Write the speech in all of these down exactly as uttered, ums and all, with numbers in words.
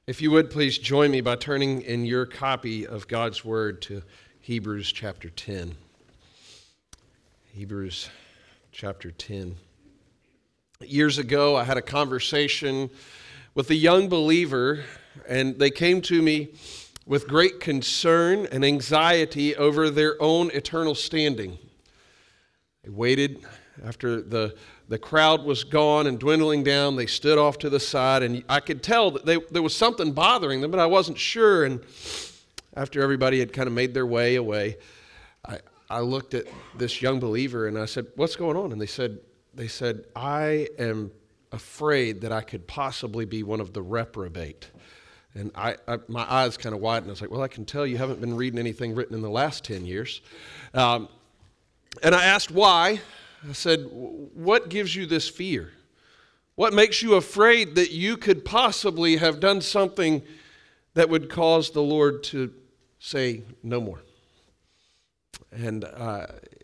If you would, please join me by turning in your copy of God's Word to Hebrews chapter ten. Hebrews chapter ten. Years ago, I had a conversation with a young believer, and they came to me with great concern and anxiety over their own eternal standing. They waited after the The crowd was gone and dwindling down. They stood off to the side, and I could tell that they, there was something bothering them, but I wasn't sure. And after everybody had kind of made their way away, I, I looked at this young believer and I said, "What's going on?" And they said, "They said I am afraid that I could possibly be one of the reprobate." And I, I my eyes kind of widened. I was like, "Well, I can tell you haven't been reading anything written in the last ten years." Um, and I asked why. I said, "What gives you this fear? What makes you afraid that you could possibly have done something that would cause the Lord to say no more?" And uh,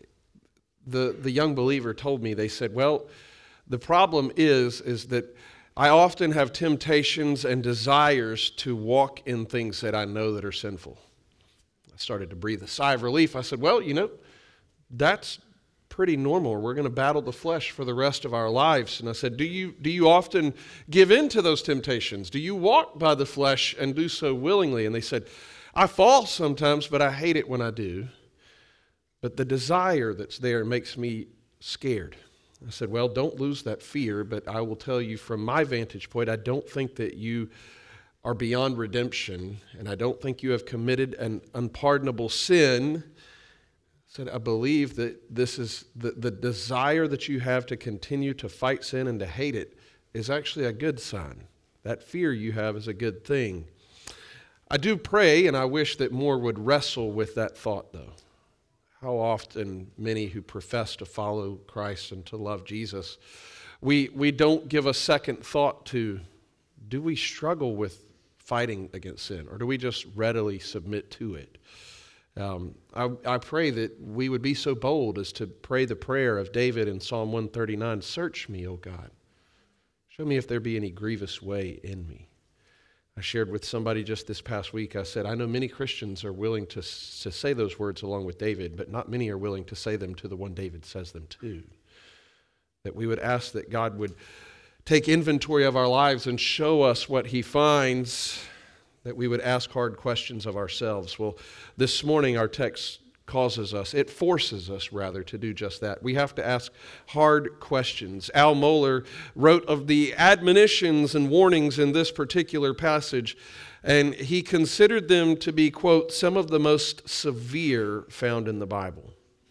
the the young believer told me, they said, "Well, the problem is, is that I often have temptations and desires to walk in things that I know that are sinful." I started to breathe a sigh of relief. I said, "Well, you know, that's pretty normal. We're going to battle the flesh for the rest of our lives." And I said, do you do you often give in to those temptations? Do you walk by the flesh and do so willingly? And they said, "I fall sometimes, but I hate it when I do. But the desire that's there makes me scared." I said, "Well, don't lose that fear, but I will tell you from my vantage point, I don't think that you are beyond redemption, and I don't think you have committed an unpardonable sin." Said, "I believe that this is the, the desire that you have to continue to fight sin and to hate it is actually a good sign. That fear you have is a good thing." I do pray, and I wish that more would wrestle with that thought, though. How often many who profess to follow Christ and to love Jesus, we we don't give a second thought to, do we struggle with fighting against sin, or do we just readily submit to it? Um, I, I pray that we would be so bold as to pray the prayer of David in Psalm one thirty-nine, "Search me, O God. Show me if there be any grievous way in me." I shared with somebody just this past week, I said, I know many Christians are willing to, to say those words along with David, but not many are willing to say them to the one David says them to. That we would ask that God would take inventory of our lives and show us what he finds, that we would ask hard questions of ourselves. Well, this morning our text causes us, it forces us rather, to do just that. We have to ask hard questions. Al Mohler wrote of the admonitions and warnings in this particular passage, and he considered them to be, quote, some of the most severe found in the Bible.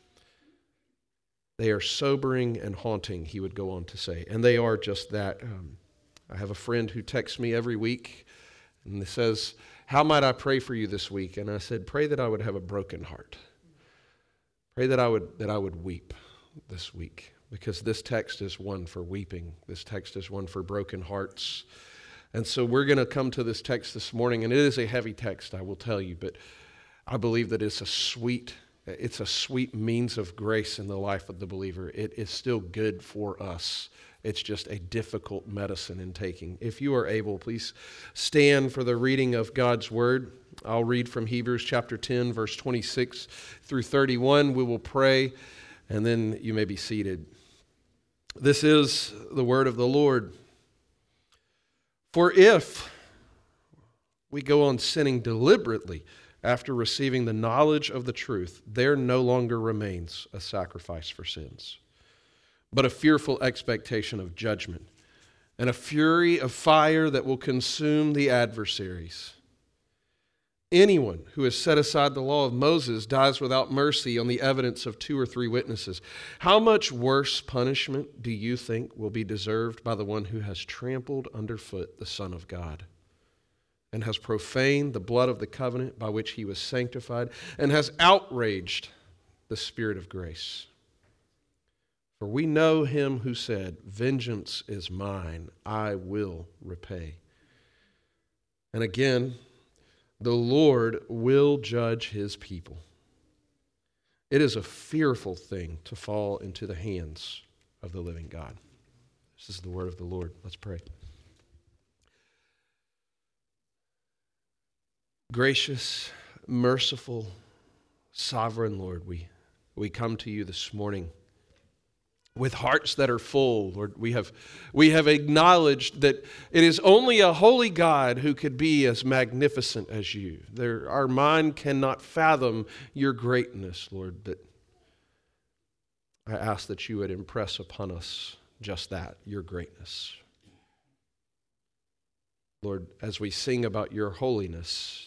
They are sobering and haunting, he would go on to say, and they are just that. Um, I have a friend who texts me every week, and it says, "How might I pray for you this week?" And I said, "Pray that I would have a broken heart. Pray that I would that I would weep this week, because this text is one for weeping. This text is one for broken hearts." And so we're going to come to this text this morning, and it is a heavy text, I will tell you, but I believe that it's a sweet, it's a sweet means of grace in the life of the believer. It is still good for us. It's just a difficult medicine in taking. If you are able, please stand for the reading of God's Word. I'll read from Hebrews chapter ten, verse twenty-six through thirty-one. We will pray, and then you may be seated. This is the word of the Lord. "For if we go on sinning deliberately after receiving the knowledge of the truth, there no longer remains a sacrifice for sins, but a fearful expectation of judgment, and a fury of fire that will consume the adversaries. Anyone who has set aside the law of Moses dies without mercy on the evidence of two or three witnesses. How much worse punishment do you think will be deserved by the one who has trampled underfoot the Son of God, and has profaned the blood of the covenant by which he was sanctified, and has outraged the Spirit of grace? For we know him who said, 'Vengeance is mine, I will repay.' And again, the Lord will judge his people. It is a fearful thing to fall into the hands of the living God." This is the word of the Lord. Let's pray. Gracious, merciful, sovereign Lord, we, we come to you this morning with hearts that are full. Lord, we have, we have acknowledged that it is only a holy God who could be as magnificent as you. There, our mind cannot fathom your greatness, Lord, but I ask that you would impress upon us just that, your greatness. Lord, as we sing about your holiness,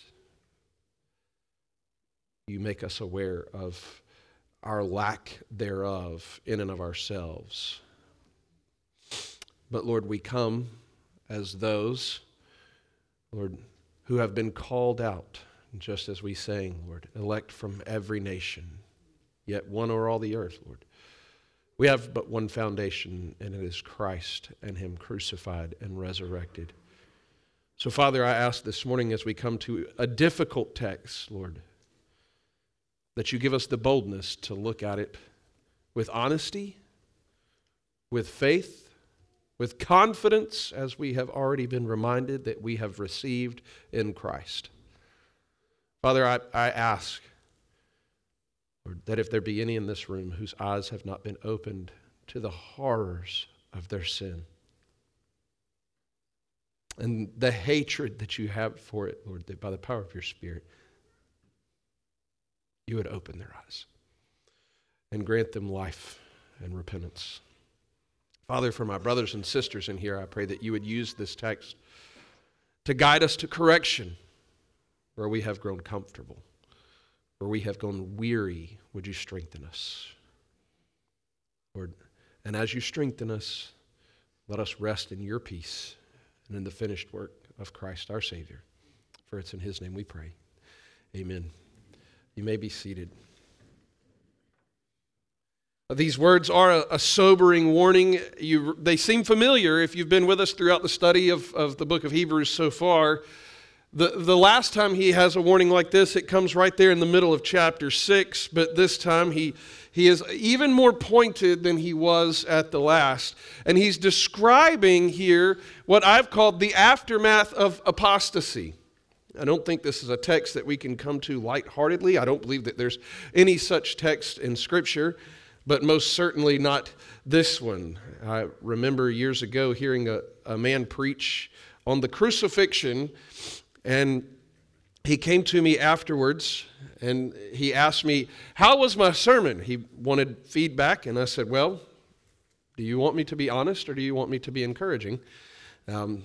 you make us aware of our lack thereof in and of ourselves. But Lord, we come as those, Lord, who have been called out, just as we sang, Lord, elect from every nation, yet one o'er all the earth, Lord. We have but one foundation, and it is Christ and him crucified and resurrected. So, Father, I ask this morning as we come to a difficult text, Lord, that you give us the boldness to look at it with honesty, with faith, with confidence, as we have already been reminded that we have received in Christ. Father, I, I ask, Lord, that if there be any in this room whose eyes have not been opened to the horrors of their sin and the hatred that you have for it, Lord, that by the power of your Spirit, you would open their eyes and grant them life and repentance. Father, for my brothers and sisters in here, I pray that you would use this text to guide us to correction where we have grown comfortable, where we have gone weary. Would you strengthen us, Lord? And as you strengthen us, let us rest in your peace and in the finished work of Christ our Savior. For it's in his name we pray. Amen. You may be seated. These words are a, a sobering warning. You, they seem familiar if you've been with us throughout the study of, of the book of Hebrews so far. The, the last time he has a warning like this, it comes right there in the middle of chapter six, but this time he, he is even more pointed than he was at the last. And he's describing here what I've called the aftermath of apostasy. I don't think this is a text that we can come to lightheartedly. I don't believe that there's any such text in Scripture, but most certainly not this one. I remember years ago hearing a, a man preach on the crucifixion, and he came to me afterwards, and he asked me, how was my sermon? He wanted feedback, and I said, well, do you want me to be honest, or do you want me to be encouraging? Um,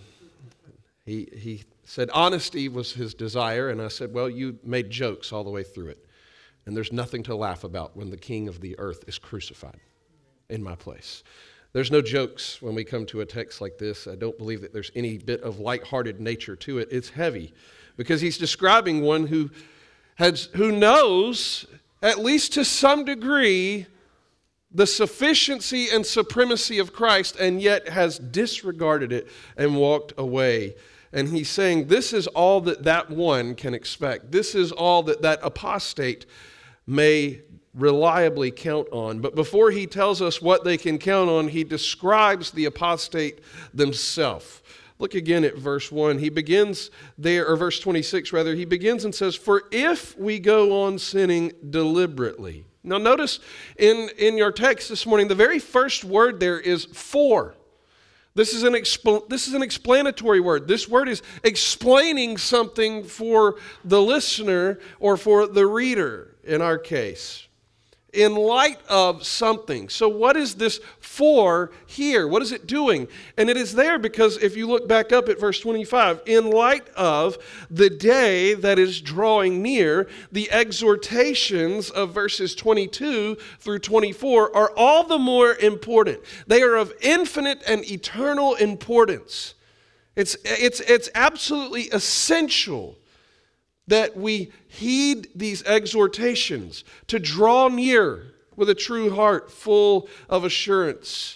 he he said honesty was his desire, and I said, well, you made jokes all the way through it, and there's nothing to laugh about when the king of the earth is crucified in my place. There's no jokes when we come to a text like this. I don't believe that there's any bit of lighthearted nature to it. It's heavy because he's describing one who has, who knows, at least to some degree, the sufficiency and supremacy of Christ, and yet has disregarded it and walked away. And he's saying this is all that that one can expect. This is all that that apostate may reliably count on. But before he tells us what they can count on, he describes the apostate themselves. Look again at verse one. He begins there, or verse twenty-six rather, he begins and says, for if we go on sinning deliberately. Now notice in, in your text this morning, the very first word there is for. This is an expl- this is an explanatory word. This word is explaining something for the listener or for the reader in our case. In light of something. So what is this for here? What is it doing? And it is there because if you look back up at verse twenty-five, in light of the day that is drawing near, the exhortations of verses twenty-two through twenty-four are all the more important. They are of infinite and eternal importance. It's, it's, it's absolutely essential that we heed these exhortations to draw near with a true heart full of assurance,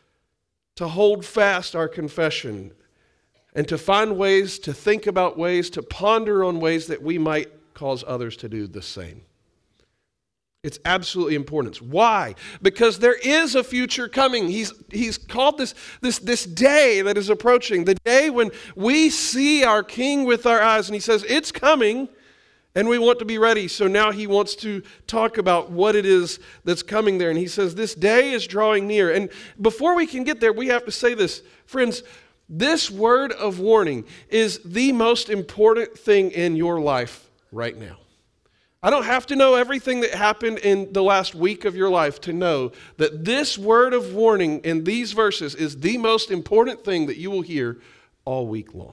to hold fast our confession, and to find ways, to think about ways, to ponder on ways that we might cause others to do the same. It's absolutely important. Why? Because there is a future coming. He's, he's called this, this, this day that is approaching, the day when we see our King with our eyes. And he says, it's coming, and we want to be ready. So now he wants to talk about what it is that's coming there. And he says, this day is drawing near. And before we can get there, we have to say this. Friends, this word of warning is the most important thing in your life right now. I don't have to know everything that happened in the last week of your life to know that this word of warning in these verses is the most important thing that you will hear all week long.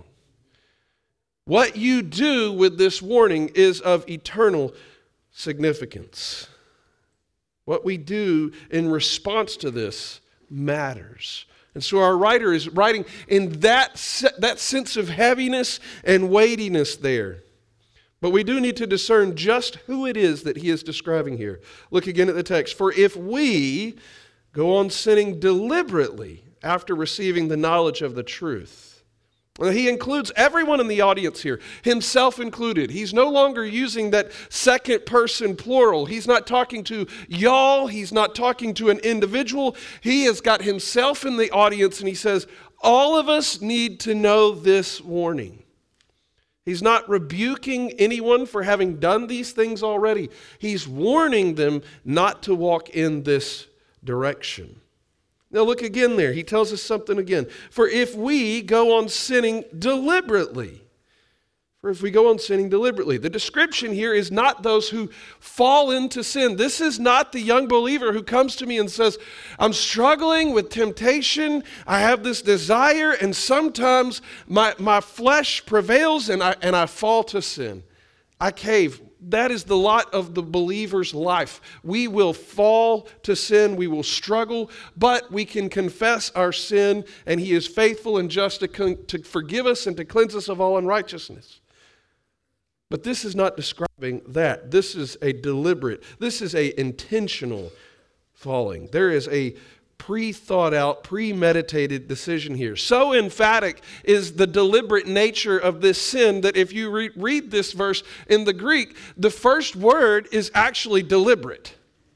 What you do with this warning is of eternal significance. What we do in response to this matters. And so our writer is writing in that, se- that sense of heaviness and weightiness there. But we do need to discern just who it is that he is describing here. Look again at the text. For if we go on sinning deliberately after receiving the knowledge of the truth. Well, he includes everyone in the audience here, himself included. He's no longer using that second person plural. He's not talking to y'all. He's not talking to an individual. He has got himself in the audience, and he says, all of us need to know this warning. He's not rebuking anyone for having done these things already. He's warning them not to walk in this direction. Now look again there. He tells us something again. For if we go on sinning deliberately, for if we go on sinning deliberately, the description here is not those who fall into sin. This is not the young believer who comes to me and says, I'm struggling with temptation. I have this desire, and sometimes my, my flesh prevails and I, and I fall to sin. I cave. That is the lot of the believer's life. We will fall to sin, we will struggle, but we can confess our sin, and he is faithful and just to, con- to forgive us and to cleanse us of all unrighteousness. But this is not describing that. This is a deliberate, this is a intentional falling. There is a pre-thought out, premeditated decision here. So emphatic is the deliberate nature of this sin that if you re- read this verse in the Greek, the first word is actually deliberate.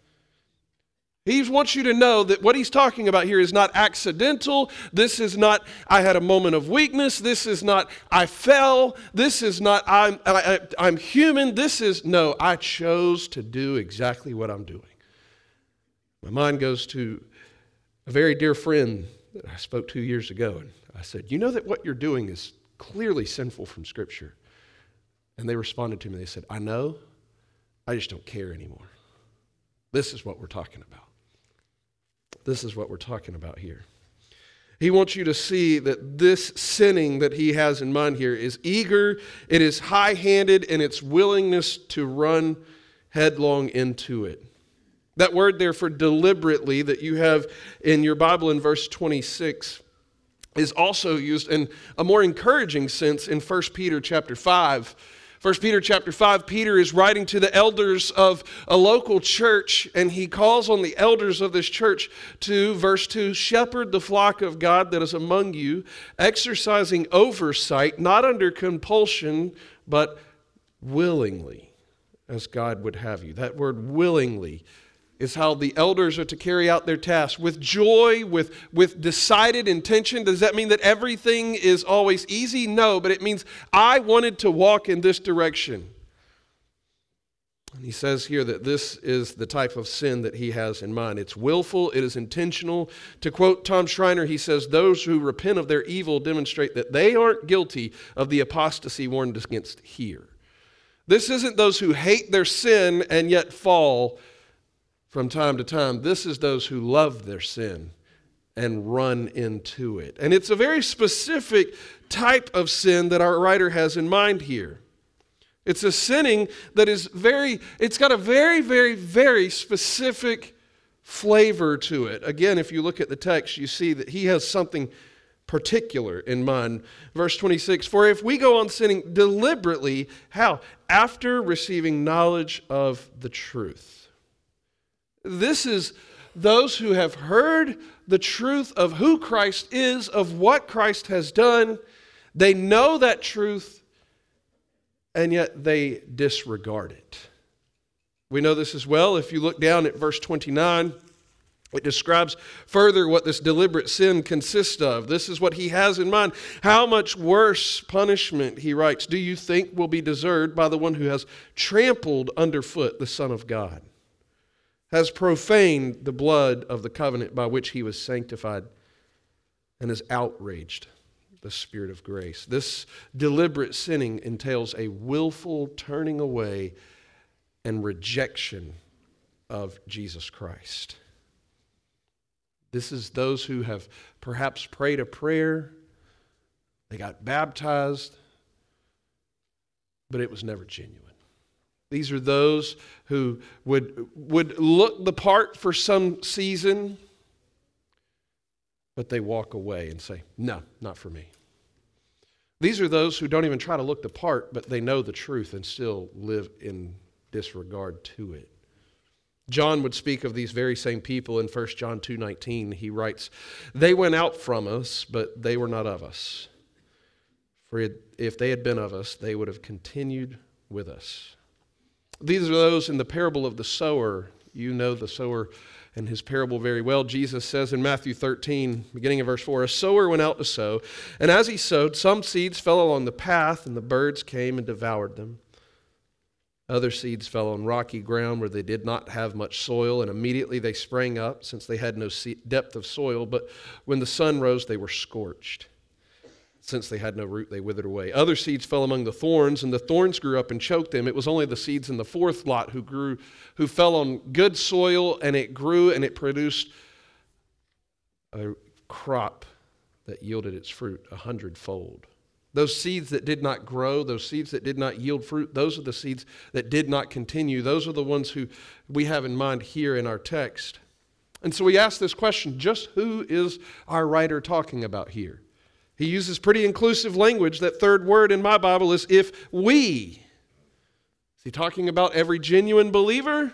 He wants you to know that what he's talking about here is not accidental. This is not, I had a moment of weakness. This is not, I fell. This is not, I'm, I, I, I'm human. This is, no, I chose to do exactly what I'm doing. My mind goes to a very dear friend that I spoke to years ago. And I said, you know that what you're doing is clearly sinful from Scripture? And they responded to me. They said, I know. I just don't care anymore. This is what we're talking about. This is what we're talking about here. He wants you to see that this sinning that he has in mind here is eager, it is high-handed, and its willingness to run headlong into it. That word there for deliberately that you have in your Bible in verse twenty-six is also used in a more encouraging sense in First Peter chapter five. First Peter chapter five, Peter is writing to the elders of a local church, and he calls on the elders of this church to, verse two, shepherd the flock of God that is among you, exercising oversight, not under compulsion, but willingly, as God would have you. That word willingly is how the elders are to carry out their task with joy, with, with decided intention. Does that mean that everything is always easy? No, but it means I wanted to walk in this direction. And he says here that this is the type of sin that he has in mind. It's willful, it is intentional. To quote Tom Schreiner, he says, those who repent of their evil demonstrate that they aren't guilty of the apostasy warned against here. This isn't those who hate their sin and yet fall from time to time. This is those who love their sin and run into it. And it's a very specific type of sin that our writer has in mind here. It's a sinning that is very, it's got a very, very, very specific flavor to it. Again, if you look at the text, you see that he has something particular in mind. Verse twenty-six, for if we go on sinning deliberately, how? After receiving knowledge of the truth. This is those who have heard the truth of who Christ is, of what Christ has done. They know that truth, and yet they disregard it. We know this as well. If you look down at verse twenty-nine, it describes further what this deliberate sin consists of. This is what he has in mind. How much worse punishment, he writes, do you think will be deserved by the one who has trampled underfoot the Son of God, has profaned the blood of the covenant by which he was sanctified, and has outraged the Spirit of grace? This deliberate sinning entails a willful turning away and rejection of Jesus Christ. This is those who have perhaps prayed a prayer, they got baptized, but it was never genuine. These are those who would, would look the part for some season, but they walk away and say, no, not for me. These are those who don't even try to look the part, but they know the truth and still live in disregard to it. John would speak of these very same people in First John two nineteen. He writes, they went out from us, but they were not of us. For if they had been of us, they would have continued with us. These are those in the parable of the sower. You know the sower and his parable very well. Jesus says in Matthew thirteen, beginning of verse four, a sower went out to sow, and as he sowed, some seeds fell along the path, and the birds came and devoured them. Other seeds fell on rocky ground where they did not have much soil, and immediately they sprang up, since they had no depth of soil. But when the sun rose, they were scorched. Since they had no root, they withered away. Other seeds fell among the thorns, and the thorns grew up and choked them. It was only the seeds in the fourth lot who grew, who fell on good soil, and it grew, and it produced a crop that yielded its fruit a hundredfold. Those seeds that did not grow, those seeds that did not yield fruit, those are the seeds that did not continue. Those are the ones who we have in mind here in our text. And so we ask this question, just who is our writer talking about here? He uses pretty inclusive language. That third word in my Bible is if we. Is he talking about every genuine believer?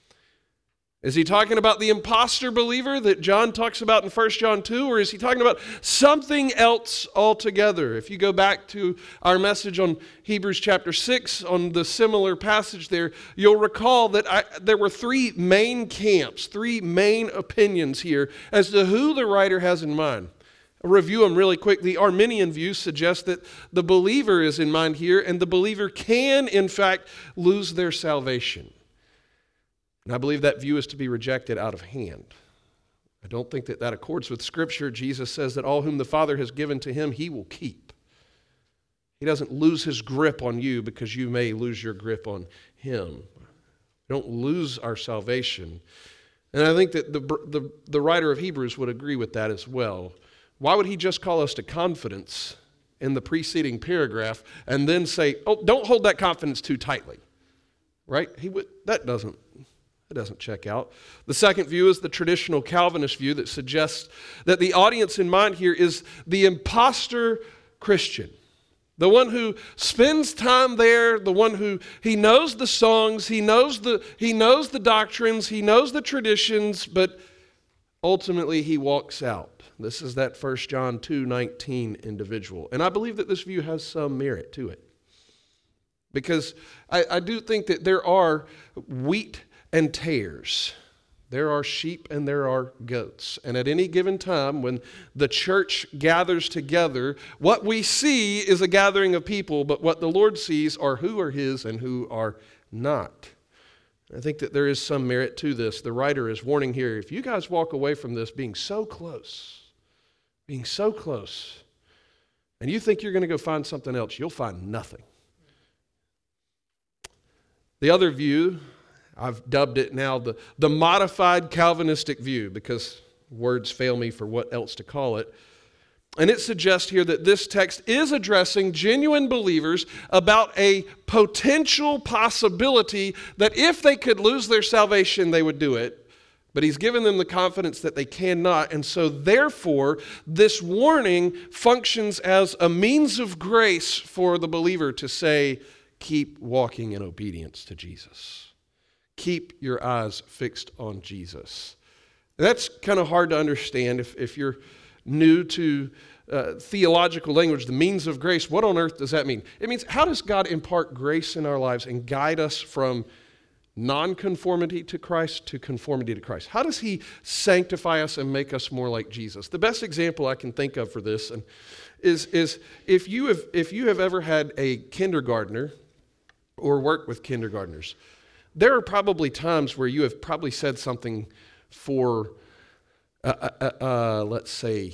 Is he talking about the imposter believer that John talks about in First John two? Or is he talking about something else altogether? If you go back to our message on Hebrews chapter six, on the similar passage there, you'll recall that I, there were three main camps, three main opinions here as to who the writer has in mind. I'll review them really quick. The Arminian view suggests that the believer is in mind here, and the believer can, in fact, lose their salvation. And I believe that view is to be rejected out of hand. I don't think that that accords with Scripture. Jesus says that all whom the Father has given to him, he will keep. He doesn't lose his grip on you because you may lose your grip on him. We don't lose our salvation. And I think that the, the, the writer of Hebrews would agree with that as well. Why would he just call us to confidence in the preceding paragraph and then say, oh, don't hold that confidence too tightly? Right? He would, that doesn't It doesn't check out. The second view is the traditional Calvinist view that suggests that the audience in mind here is the imposter Christian. The one who spends time there, the one who, he knows the songs, he knows the, he knows the doctrines, he knows the traditions, but ultimately he walks out. This is that First John two nineteen individual. And I believe that this view has some merit to it. Because I, I do think that there are wheat and tares. There are sheep and there are goats. And at any given time, when the church gathers together, what we see is a gathering of people, but what the Lord sees are who are his and who are not. I think that there is some merit to this. The writer is warning here, if you guys walk away from this being so close, being so close, and you think you're going to go find something else, you'll find nothing. The other view, I've dubbed it now the, the modified Calvinistic view because words fail me for what else to call it. And it suggests here that this text is addressing genuine believers about a potential possibility that if they could lose their salvation, they would do it. But he's given them the confidence that they cannot. And so therefore, this warning functions as a means of grace for the believer to say, keep walking in obedience to Jesus. Keep your eyes fixed on Jesus. And that's kind of hard to understand if, if you're new to uh, theological language, the means of grace. What on earth does that mean? It means, how does God impart grace in our lives and guide us from non-conformity to Christ to conformity to Christ. How does he sanctify us and make us more like Jesus? The best example I can think of for this and is, is if you have if you have ever had a kindergartner or worked with kindergartners, there are probably times where you have probably said something for, uh, uh, uh, let's say,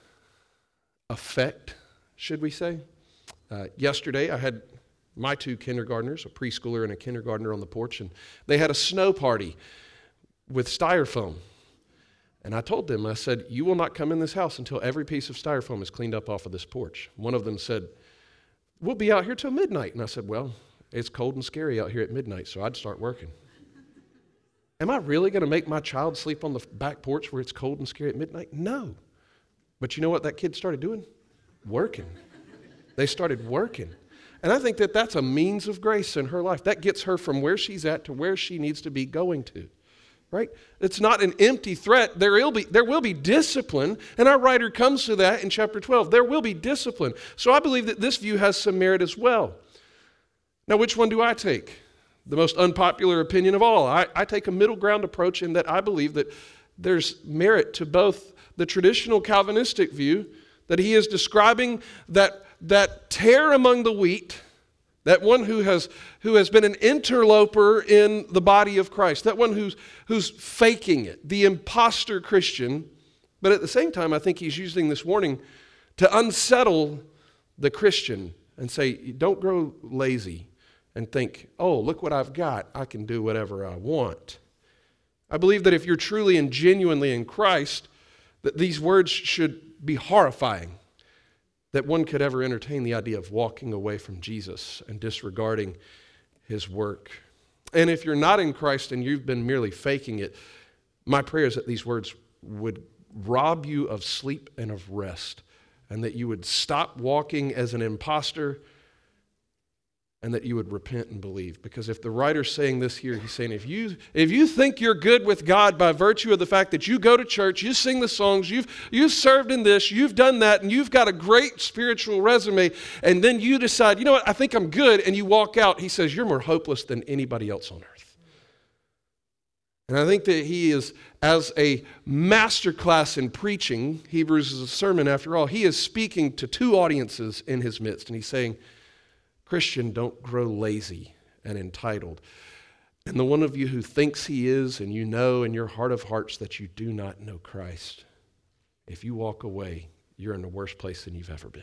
effect, should we say? Uh, yesterday, I had my two kindergartners, a preschooler and a kindergartner, on the porch, and they had a snow party with styrofoam. And I told them, I said, you will not come in this house until every piece of styrofoam is cleaned up off of this porch. One of them said, we'll be out here till midnight. And I said, well, it's cold and scary out here at midnight, so I'd start working. Am I really going to make my child sleep on the back porch where it's cold and scary at midnight? No. But you know what that kid started doing? Working. They started working. And I think that that's a means of grace in her life. That gets her from where she's at to where she needs to be going to, right? It's not an empty threat. There will be, there will be discipline, and our writer comes to that in chapter twelve. There will be discipline. So I believe that this view has some merit as well. Now, which one do I take? The most unpopular opinion of all. I, I take a middle ground approach in that I believe that there's merit to both the traditional Calvinistic view, that he is describing that that tare among the wheat, that one who has who has been an interloper in the body of Christ, that one who's who's faking it, the imposter Christian. But at the same time, I think he's using this warning to unsettle the Christian and say, don't grow lazy and think, oh, look what I've got. I can do whatever I want. I believe that if you're truly and genuinely in Christ, that these words should be horrifying, that one could ever entertain the idea of walking away from Jesus and disregarding his work. And if you're not in Christ and you've been merely faking it, my prayer is that these words would rob you of sleep and of rest, and that you would stop walking as an imposter, and that you would repent and believe. Because if the writer's saying this here, he's saying, if you if you think you're good with God by virtue of the fact that you go to church, you sing the songs, you've you've served in this, you've done that, and you've got a great spiritual resume, and then you decide, you know what, I think I'm good, and you walk out, he says, you're more hopeless than anybody else on earth. And I think that he is, as a master class in preaching, Hebrews is a sermon after all, he is speaking to two audiences in his midst, and he's saying, Christian, don't grow lazy and entitled. And the one of you who thinks he is, and you know in your heart of hearts that you do not know Christ, if you walk away, you're in the worst place than you've ever been.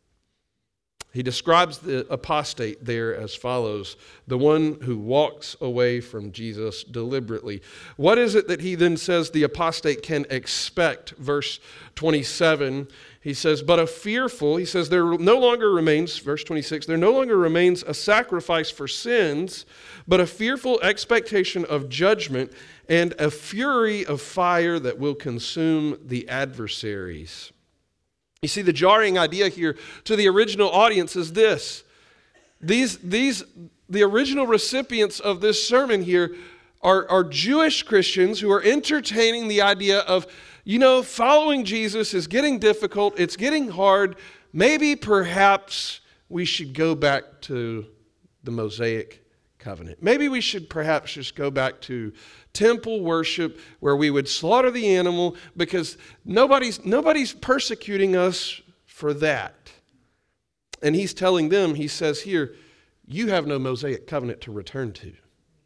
He describes the apostate there as follows: the one who walks away from Jesus deliberately. What is it that he then says the apostate can expect? Verse twenty-seven, he says, but a fearful, he says, there no longer remains, verse twenty-six, there no longer remains a sacrifice for sins, but a fearful expectation of judgment and a fury of fire that will consume the adversaries. You see, the jarring idea here to the original audience is this. These, these, the original recipients of this sermon here are, are Jewish Christians who are entertaining the idea of, you know, following Jesus is getting difficult, it's getting hard, maybe perhaps we should go back to the Mosaic covenant. Maybe we should perhaps just go back to temple worship where we would slaughter the animal because nobody's nobody's persecuting us for that. And he's telling them, he says here, you have no Mosaic covenant to return to.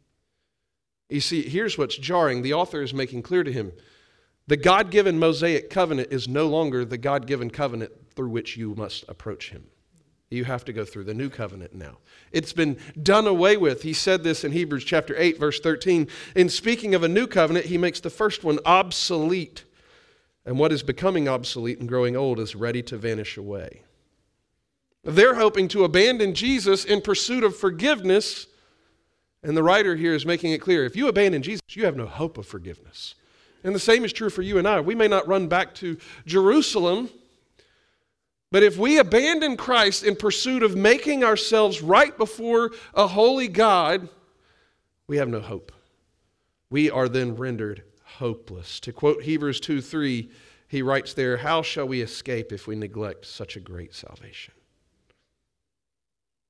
You see, here's what's jarring. The author is making clear to him, the God-given Mosaic covenant is no longer the God-given covenant through which you must approach him. You have to go through the new covenant now. It's been done away with. He said this in Hebrews chapter eight, verse thirteen. In speaking of a new covenant, he makes the first one obsolete. And what is becoming obsolete and growing old is ready to vanish away. They're hoping to abandon Jesus in pursuit of forgiveness. And the writer here is making it clear, if you abandon Jesus, you have no hope of forgiveness. And the same is true for you and I. We may not run back to Jerusalem, but if we abandon Christ in pursuit of making ourselves right before a holy God, we have no hope. We are then rendered hopeless. To quote Hebrews two three, he writes there, how shall we escape if we neglect such a great salvation?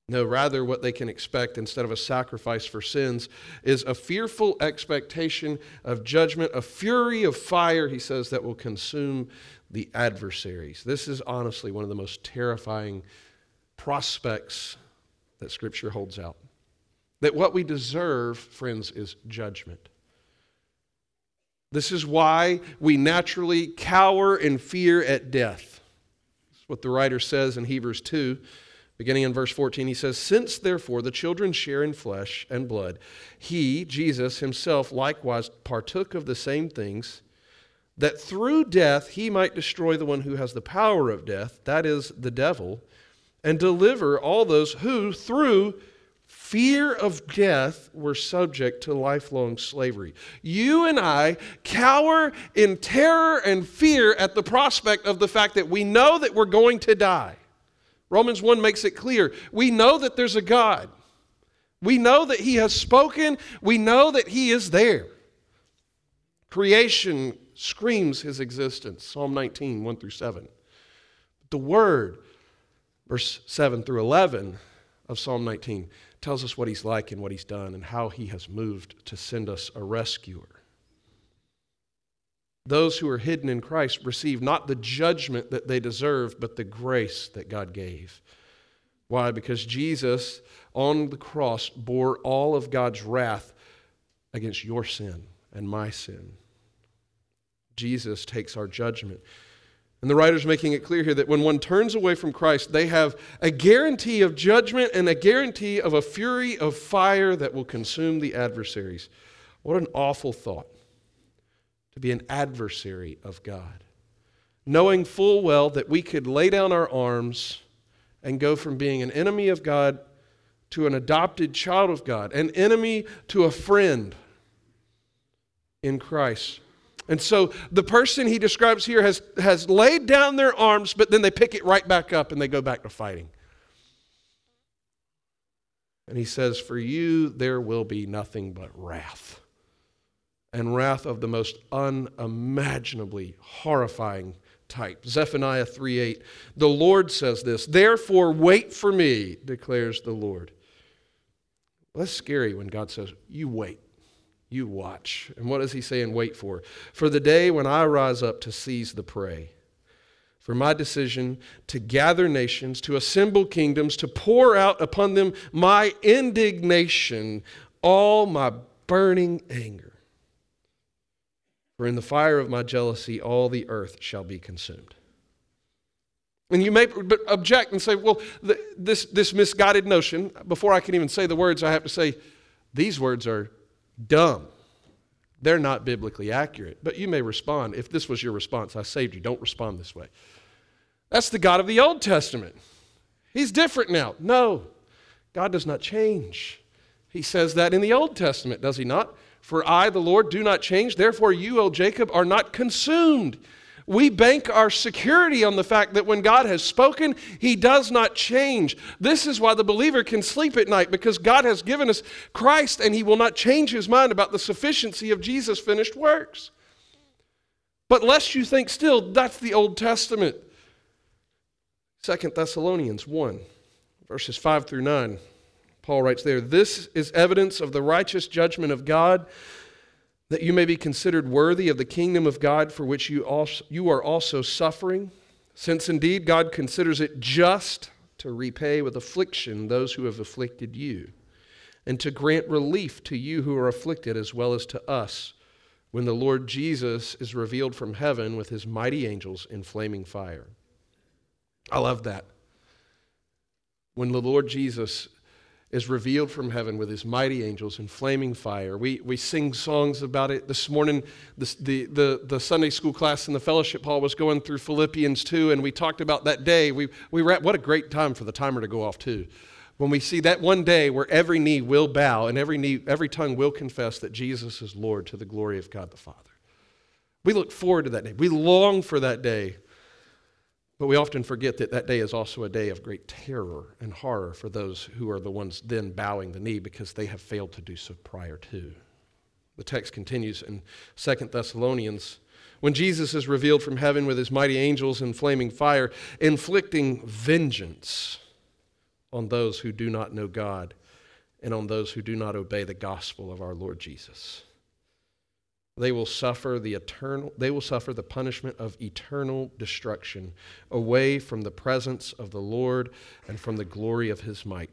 No, rather what they can expect instead of a sacrifice for sins is a fearful expectation of judgment, a fury of fire, he says, that will consume the adversaries. This is honestly one of the most terrifying prospects that Scripture holds out. That what we deserve, friends, is judgment. This is why we naturally cower in fear at death. That's what the writer says in Hebrews two. Beginning in verse fourteen, he says, "Since therefore the children share in flesh and blood, he, Jesus himself, likewise partook of the same things, that through death he might destroy the one who has the power of death, that is, the devil, and deliver all those who, through fear of death, were subject to lifelong slavery." You and I cower in terror and fear at the prospect of the fact that we know that we're going to die. Romans one makes it clear. We know that there's a God. We know that he has spoken. We know that he is there. Creation screams his existence. Psalm nineteen, one through seven. The word, verse seven through eleven of Psalm nineteen, tells us what he's like and what he's done and how he has moved to send us a rescuer. Those who are hidden in Christ receive not the judgment that they deserve, but the grace that God gave. Why? Because Jesus on the cross bore all of God's wrath against your sin and my sin. Jesus takes our judgment. And the writer's making it clear here that when one turns away from Christ, they have a guarantee of judgment and a guarantee of a fury of fire that will consume the adversaries. What an awful thought. To be an adversary of God, knowing full well that we could lay down our arms and go from being an enemy of God to an adopted child of God, an enemy to a friend in Christ. And so the person he describes here has, has laid down their arms, but then they pick it right back up and they go back to fighting. And he says, "For you there will be nothing but wrath." And wrath of the most unimaginably horrifying type. Zephaniah three eight, "The Lord says this, therefore wait for me, declares the Lord." Well, that's scary when God says, you wait, you watch. And what does he say and wait for? "For the day when I rise up to seize the prey, for my decision to gather nations, to assemble kingdoms, to pour out upon them my indignation, all my burning anger. For in the fire of my jealousy, all the earth shall be consumed." And you may object and say, well, this, this misguided notion, before I can even say the words, I have to say, these words are dumb. They're not biblically accurate. But you may respond. If this was your response, I saved you. Don't respond this way. That's the God of the Old Testament. He's different now. No, God does not change. He says that in the Old Testament, does he not? "For I, the Lord, do not change. Therefore you, O Jacob, are not consumed." We bank our security on the fact that when God has spoken, he does not change. This is why the believer can sleep at night, because God has given us Christ and he will not change his mind about the sufficiency of Jesus' finished works. But lest you think still, that's the Old Testament. Second Thessalonians one, verses five through nine. Paul writes there, "This is evidence of the righteous judgment of God, that you may be considered worthy of the kingdom of God for which you also, you are also suffering, since indeed God considers it just to repay with affliction those who have afflicted you, and to grant relief to you who are afflicted as well as to us, when the Lord Jesus is revealed from heaven with his mighty angels in flaming fire." I love that. When the Lord Jesus is revealed from heaven with his mighty angels in flaming fire. We we sing songs about it. This morning, the, the, the, the Sunday school class in the fellowship hall was going through Philippians two, and we talked about that day. We, we were at, what a great time for the timer to go off too. When we see that one day where every knee will bow and every knee, every tongue will confess that Jesus is Lord to the glory of God the Father. We look forward to that day. We long for that day. But we often forget that that day is also a day of great terror and horror for those who are the ones then bowing the knee because they have failed to do so prior to. The text continues in Second Thessalonians. "When Jesus is revealed from heaven with his mighty angels in flaming fire, inflicting vengeance on those who do not know God and on those who do not obey the gospel of our Lord Jesus. They will suffer the eternal, they will suffer the punishment of eternal destruction away from the presence of the Lord and from the glory of his might.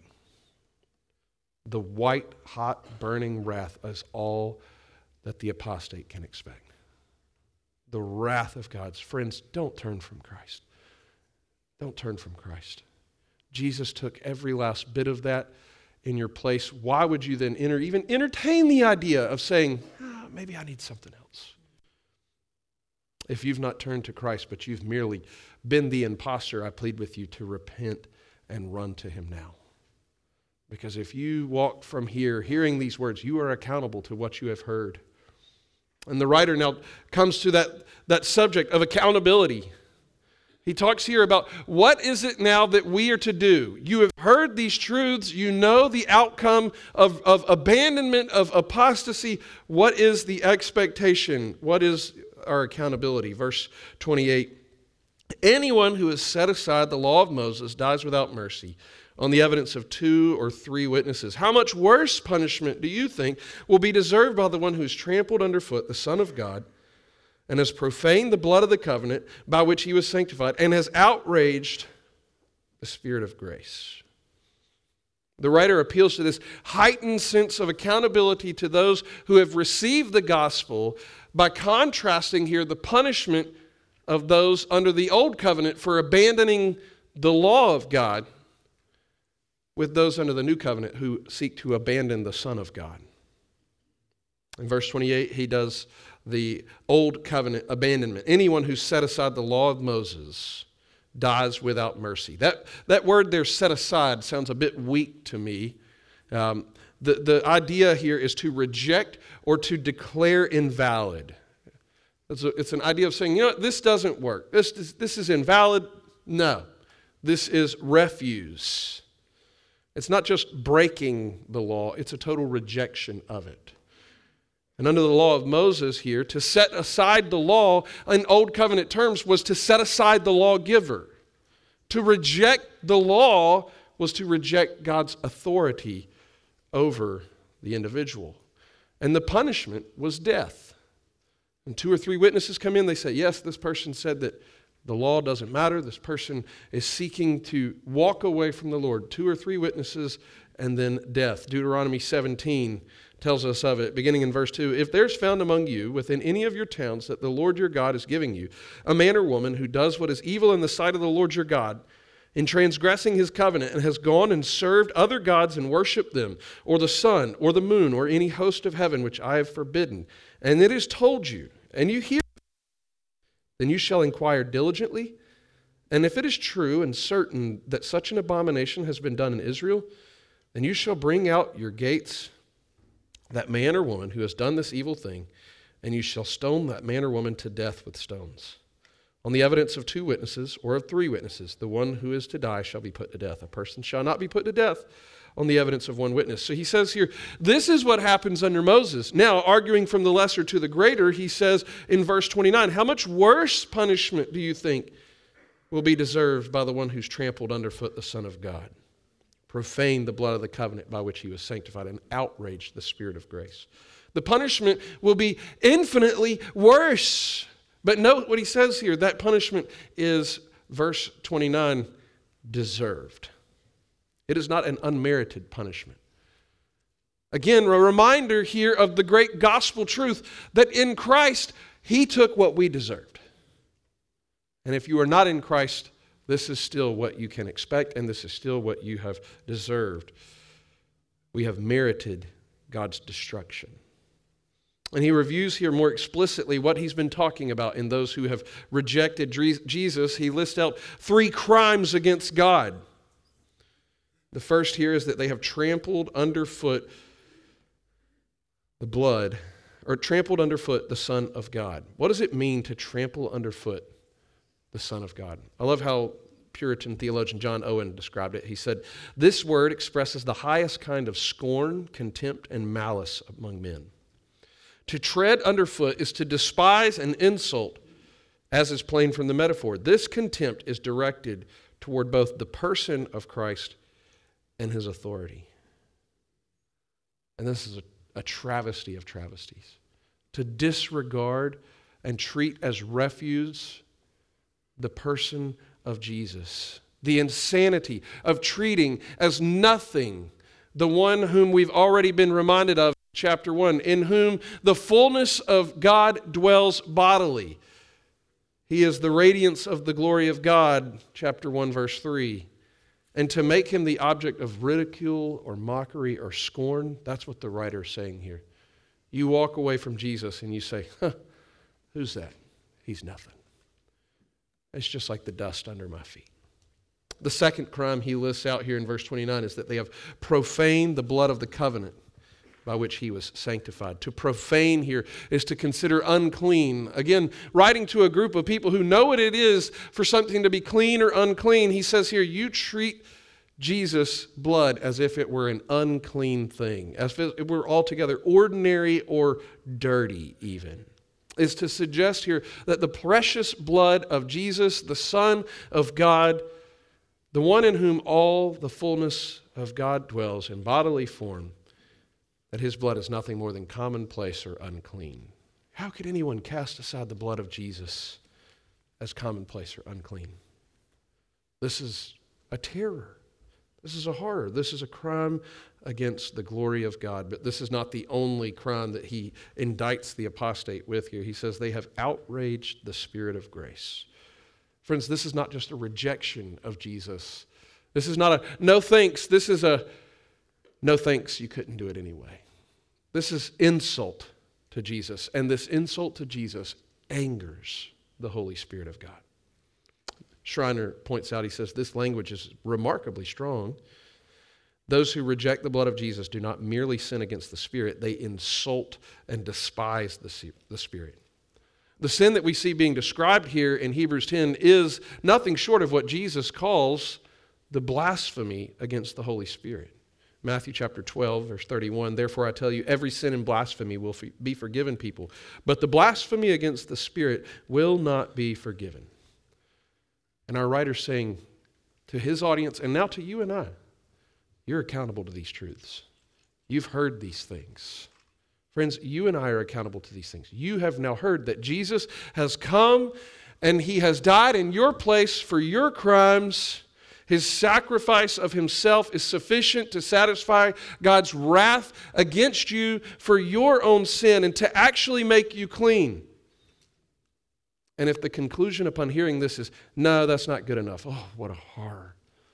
The white, hot, burning wrath is all that the apostate can expect. The wrath of God's friends, don't turn from Christ. Don't turn from Christ. Jesus took every last bit of that in your place. Why would you then enter, even entertain the idea of saying, ah, maybe I need something else? If you've not turned to Christ, but you've merely been the imposter, I plead with you to repent and run to him now. Because if you walk from here hearing these words, you are accountable to what you have heard. And the writer now comes to that, that subject of accountability. He talks here about what is it now that we are to do. You have heard these truths. You know the outcome of, of abandonment, of apostasy. What is the expectation? What is our accountability? Verse twenty-eight. Anyone who has set aside the law of Moses dies without mercy on the evidence of two or three witnesses. How much worse punishment do you think will be deserved by the one who has trampled underfoot the Son of God and has profaned the blood of the covenant by which he was sanctified and has outraged the Spirit of grace? The writer appeals to this heightened sense of accountability to those who have received the gospel by contrasting here the punishment of those under the old covenant for abandoning the law of God with those under the new covenant who seek to abandon the Son of God. In verse twenty-eight, he does the old covenant abandonment. Anyone who set aside the law of Moses dies without mercy. That, that word there, set aside, sounds a bit weak to me. Um, the, the idea here is to reject or to declare invalid. It's, a, it's an idea of saying, you know what, this doesn't work. This, this, this is invalid. No, this is refuse. It's not just breaking the law, it's a total rejection of it. And under the law of Moses here, to set aside the law in Old Covenant terms was to set aside the lawgiver. To reject the law was to reject God's authority over the individual. And the punishment was death. And two or three witnesses come in, they say, yes, this person said that the law doesn't matter. This person is seeking to walk away from the Lord. Two or three witnesses and then death. Deuteronomy seventeen tells us of it, beginning in verse two. If there's found among you within any of your towns that the Lord your God is giving you, a man or woman who does what is evil in the sight of the Lord your God, in transgressing his covenant, and has gone and served other gods and worshipped them, or the sun, or the moon, or any host of heaven which I have forbidden, and it is told you, and you hear, then you shall inquire diligently, and if it is true and certain that such an abomination has been done in Israel, then you shall bring out your gates that man or woman who has done this evil thing, and you shall stone that man or woman to death with stones. On the evidence of two witnesses or of three witnesses, the one who is to die shall be put to death. A person shall not be put to death on the evidence of one witness. So he says here, this is what happens under Moses. Now, arguing from the lesser to the greater, he says in verse twenty-nine, how much worse punishment do you think will be deserved by the one who's trampled underfoot the Son of God, profaned the blood of the covenant by which he was sanctified, and outraged the Spirit of grace? The punishment will be infinitely worse. But note what he says here, that punishment is, verse twenty-nine, deserved. It is not an unmerited punishment. Again, a reminder here of the great gospel truth that in Christ, he took what we deserved. And if you are not in Christ, this is still what you can expect, and this is still what you have deserved. We have merited God's destruction. And he reviews here more explicitly what he's been talking about in those who have rejected Jesus. He lists out three crimes against God. The first here is that they have trampled underfoot the blood, or trampled underfoot the Son of God. What does it mean to trample underfoot the Son of God? I love how Puritan theologian John Owen described it. He said, this word expresses the highest kind of scorn, contempt, and malice among men. To tread underfoot is to despise and insult, as is plain from the metaphor. This contempt is directed toward both the person of Christ and his authority. And this is a, a travesty of travesties. To disregard and treat as refuse the person of Jesus. The insanity of treating as nothing the one whom we've already been reminded of in chapter one, in whom the fullness of God dwells bodily. He is the radiance of the glory of God, chapter one, verse three. And to make him the object of ridicule or mockery or scorn, that's what the writer is saying here. You walk away from Jesus and you say, huh, who's that? He's nothing. It's just like the dust under my feet. The second crime he lists out here in verse twenty-nine is that they have profaned the blood of the covenant by which he was sanctified. To profane here is to consider unclean. Again, writing to a group of people who know what it is for something to be clean or unclean, he says here, you treat Jesus' blood as if it were an unclean thing, as if it were altogether ordinary or dirty even. Is to suggest here that the precious blood of Jesus, the Son of God, the one in whom all the fullness of God dwells in bodily form, that his blood is nothing more than commonplace or unclean. How could anyone cast aside the blood of Jesus as commonplace or unclean? This is a terror. This is a horror. This is a crime against the glory of God. But this is not the only crime that he indicts the apostate with here. He says they have outraged the Spirit of grace. Friends, this is not just a rejection of Jesus. This is not a no thanks. This is a no thanks, you couldn't do it anyway. This is insult to Jesus. And this insult to Jesus angers the Holy Spirit of God. Schreiner points out, he says, this language is remarkably strong. Those who reject the blood of Jesus do not merely sin against the Spirit, they insult and despise the, the Spirit. The sin that we see being described here in Hebrews ten is nothing short of what Jesus calls the blasphemy against the Holy Spirit. Matthew chapter twelve, verse thirty-one, therefore I tell you, every sin and blasphemy will be forgiven people, but the blasphemy against the Spirit will not be forgiven. And our writer's saying to his audience, and now to you and I, you're accountable to these truths. You've heard these things. Friends, you and I are accountable to these things. You have now heard that Jesus has come and he has died in your place for your crimes. His sacrifice of himself is sufficient to satisfy God's wrath against you for your own sin and to actually make you clean. And if the conclusion upon hearing this is, no, that's not good enough. Oh, what a horror.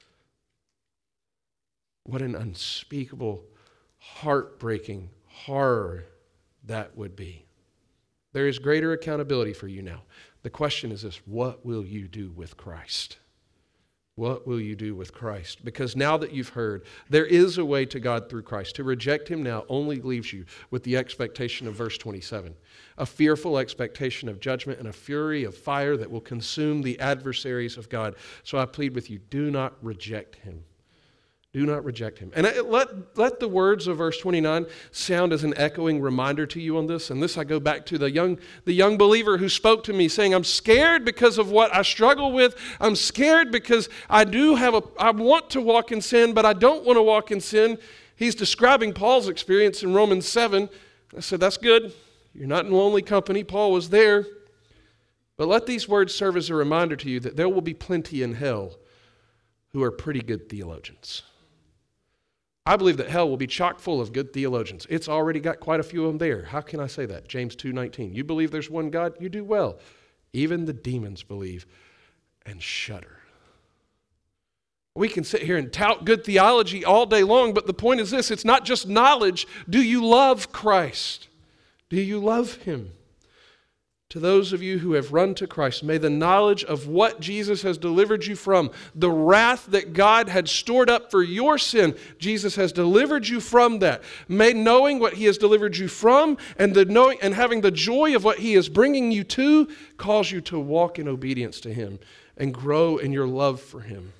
What an unspeakable, heartbreaking horror that would be. There is greater accountability for you now. The question is this, what will you do with Christ? What will you do with Christ? Because now that you've heard, there is a way to God through Christ. To reject him now only leaves you with the expectation of verse twenty-seven. A fearful expectation of judgment and a fury of fire that will consume the adversaries of God. So I plead with you, do not reject him. Do not reject him. And let, let the words of verse twenty-nine sound as an echoing reminder to you on this. And this I go back to the young, the young believer who spoke to me saying, I'm scared because of what I struggle with. I'm scared because I do have a, I want to walk in sin, but I don't want to walk in sin. He's describing Paul's experience in Romans seven. I said, that's good. You're not in lonely company. Paul was there. But let these words serve as a reminder to you that there will be plenty in hell who are pretty good theologians. I believe that hell will be chock full of good theologians. It's already got quite a few of them there. How can I say that? James two nineteen. You believe there's one God? You do well. Even the demons believe and shudder. We can sit here and tout good theology all day long, but the point is this, it's not just knowledge. Do you love Christ? Do you love him? To those of you who have run to Christ, may the knowledge of what Jesus has delivered you from, the wrath that God had stored up for your sin, Jesus has delivered you from that. May knowing what he has delivered you from and the knowing and having the joy of what he is bringing you to cause you to walk in obedience to him and grow in your love for him.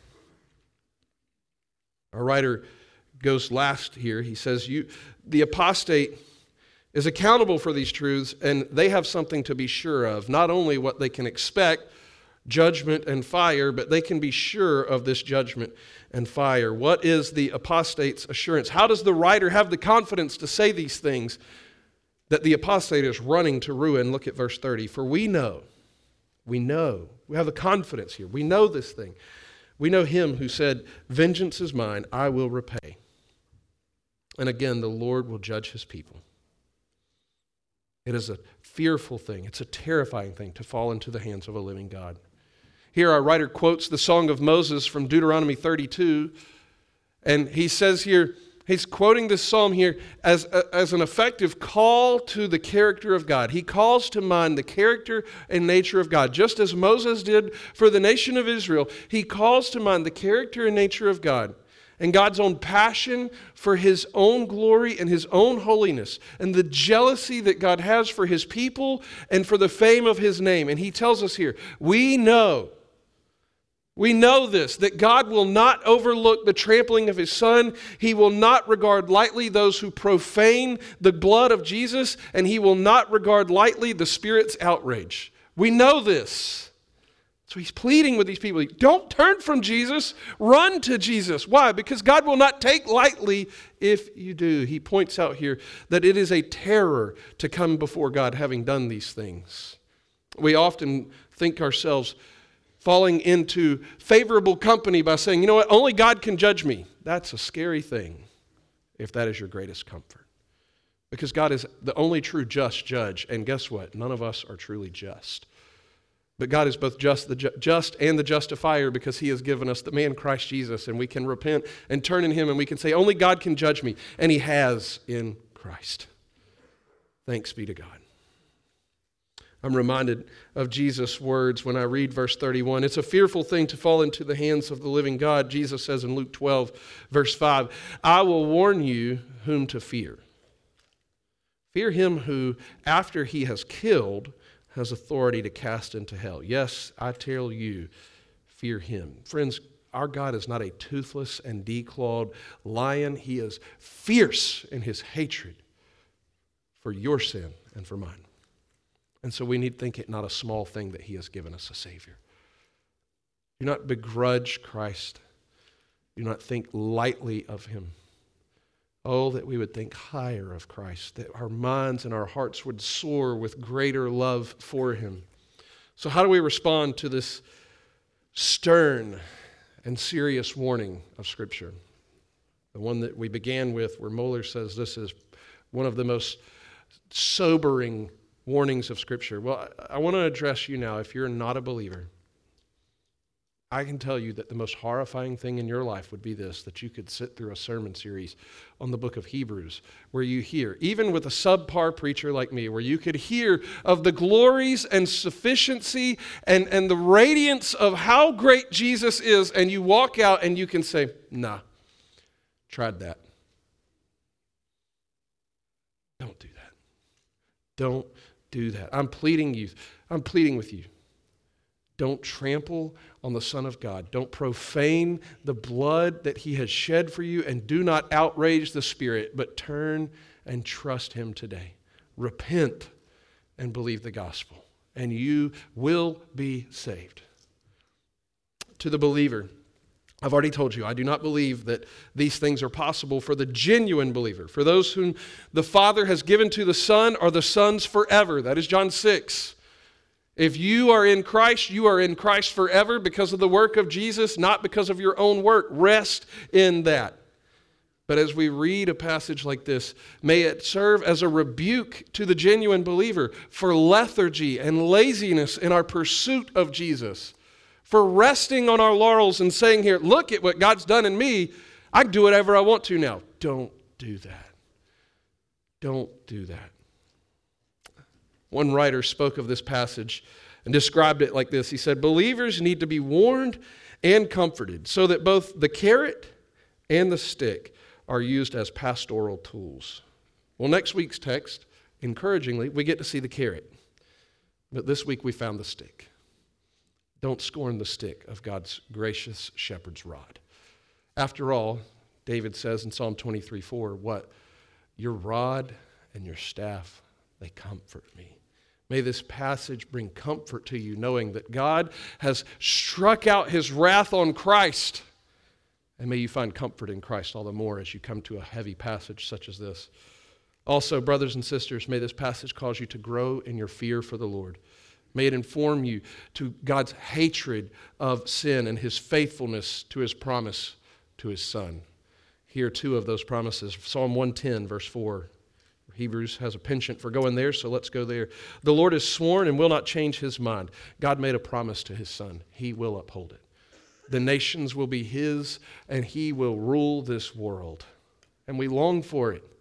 Our writer goes last here. He says, "You, the apostate is accountable for these truths, and they have something to be sure of, not only what they can expect judgment and fire, but they can be sure of this judgment and fire. What is the apostate's assurance? How does the writer have the confidence to say these things that the apostate is running to ruin? Look at verse thirty. For we know, we know, we have the confidence here. We know this thing. We know him who said, vengeance is mine, I will repay. And again, the Lord will judge his people. It is a fearful thing. It's a terrifying thing to fall into the hands of a living God. Here our writer quotes the Song of Moses from Deuteronomy thirty-two. And he says here, he's quoting this psalm here as, as an effective call to the character of God. He calls to mind the character and nature of God. Just as Moses did for the nation of Israel, he calls to mind the character and nature of God and God's own passion for his own glory and his own holiness and the jealousy that God has for his people and for the fame of his name. And he tells us here, we know, we know this, that God will not overlook the trampling of his Son. He will not regard lightly those who profane the blood of Jesus, and he will not regard lightly the Spirit's outrage. We know this. So he's pleading with these people, don't turn from Jesus, run to Jesus. Why? Because God will not take lightly if you do. He points out here that it is a terror to come before God having done these things. We often think ourselves falling into favorable company by saying, you know what, only God can judge me. That's a scary thing if that is your greatest comfort. Because God is the only true just judge, and guess what? None of us are truly just. But God is both just, the ju- just and the justifier because he has given us the man Christ Jesus, and we can repent and turn in him, and we can say, only God can judge me, and he has in Christ. Thanks be to God. I'm reminded of Jesus' words when I read verse thirty-one. It's a fearful thing to fall into the hands of the living God. Jesus says in Luke twelve, verse five, I will warn you whom to fear. Fear him who, after he has killed, has authority to cast into hell. Yes, I tell you, fear him. Friends, our God is not a toothless and declawed lion. He is fierce in his hatred for your sin and for mine. And so we need to think it not a small thing that he has given us a Savior. Do not begrudge Christ. Do not think lightly of him. Oh, that we would think higher of Christ, that our minds and our hearts would soar with greater love for him. So how do we respond to this stern and serious warning of Scripture? The one that we began with, where Moeller says this is one of the most sobering warnings of Scripture. Well, I want to address you now. If you're not a believer, I can tell you that the most horrifying thing in your life would be this, that you could sit through a sermon series on the book of Hebrews where you hear, even with a subpar preacher like me, where you could hear of the glories and sufficiency and, and the radiance of how great Jesus is, and you walk out and you can say, nah, tried that. Don't do that. Don't do that. I'm pleading you. I'm pleading with you. Don't trample on the Son of God. Don't profane the blood that he has shed for you, and do not outrage the Spirit, but turn and trust him today. Repent and believe the gospel, and you will be saved. To the believer, I've already told you, I do not believe that these things are possible for the genuine believer. For those whom the Father has given to the Son are the Son's forever. That is John six. If you are in Christ, you are in Christ forever because of the work of Jesus, not because of your own work. Rest in that. But as we read a passage like this, may it serve as a rebuke to the genuine believer for lethargy and laziness in our pursuit of Jesus. For resting on our laurels and saying here, look at what God's done in me. I can do whatever I want to now. Don't do that. Don't do that. One writer spoke of this passage and described it like this. He said, believers need to be warned and comforted so that both the carrot and the stick are used as pastoral tools. Well, next week's text, encouragingly, we get to see the carrot. But this week we found the stick. Don't scorn the stick of God's gracious shepherd's rod. After all, David says in Psalm twenty-three four, what? Your rod and your staff, they comfort me. May this passage bring comfort to you, knowing that God has struck out his wrath on Christ. And may you find comfort in Christ all the more as you come to a heavy passage such as this. Also, brothers and sisters, may this passage cause you to grow in your fear for the Lord. May it inform you to God's hatred of sin and his faithfulness to his promise to his Son. Here are two of those promises. Psalm one ten, verse four. Hebrews has a penchant for going there, so let's go there. The Lord has sworn and will not change his mind. God made a promise to his Son. He will uphold it. The nations will be his, and he will rule this world. And we long for it.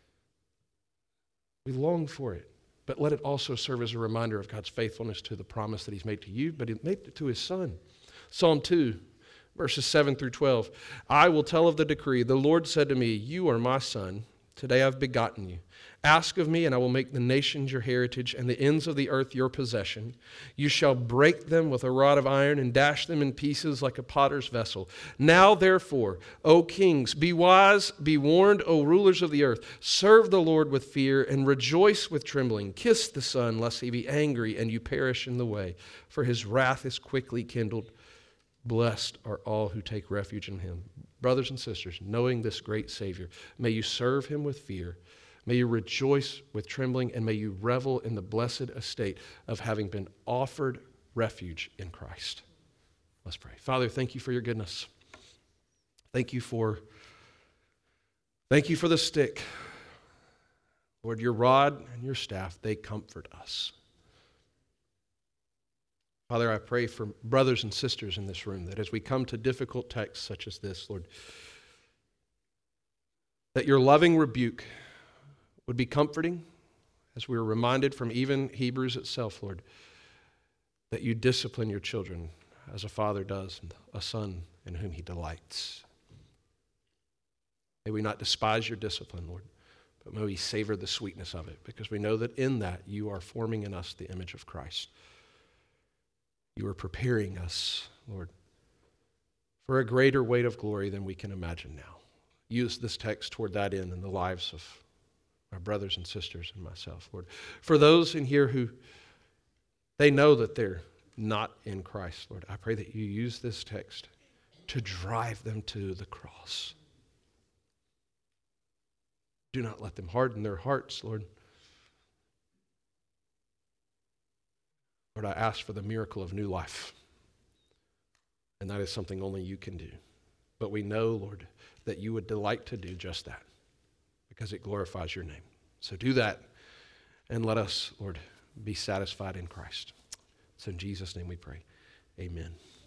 We long for it. But let it also serve as a reminder of God's faithfulness to the promise that he's made to you, but he made it to his Son. Psalm two, verses seven through twelve. I will tell of the decree. The Lord said to me, you are my son. Today I've begotten you. Ask of me, and I will make the nations your heritage and the ends of the earth your possession. You shall break them with a rod of iron and dash them in pieces like a potter's vessel. Now, therefore, O kings, be wise, be warned, O rulers of the earth. Serve the Lord with fear and rejoice with trembling. Kiss the Son, lest he be angry and you perish in the way, for his wrath is quickly kindled. Blessed are all who take refuge in him. Brothers and sisters, knowing this great Savior, may you serve him with fear. May you rejoice with trembling, and may you revel in the blessed estate of having been offered refuge in Christ. Let's pray. Father, thank you for your goodness. Thank you for, thank you for the stick. Lord, your rod and your staff, they comfort us. Father, I pray for brothers and sisters in this room that as we come to difficult texts such as this, Lord, that your loving rebuke would be comforting, as we are reminded from even Hebrews itself, Lord, that you discipline your children as a father does a son in whom he delights. May we not despise your discipline, Lord, but may we savor the sweetness of it, because we know that in that you are forming in us the image of Christ. You are preparing us, Lord, for a greater weight of glory than we can imagine now. Use this text toward that end in the lives of my brothers and sisters and myself, Lord. For those in here who, they know that they're not in Christ, Lord, I pray that you use this text to drive them to the cross. Do not let them harden their hearts, Lord. Lord, I ask for the miracle of new life. And that is something only you can do. But we know, Lord, that you would delight to do just that, because it glorifies your name. So do that, and let us, Lord, be satisfied in Christ. So in Jesus' name we pray. Amen.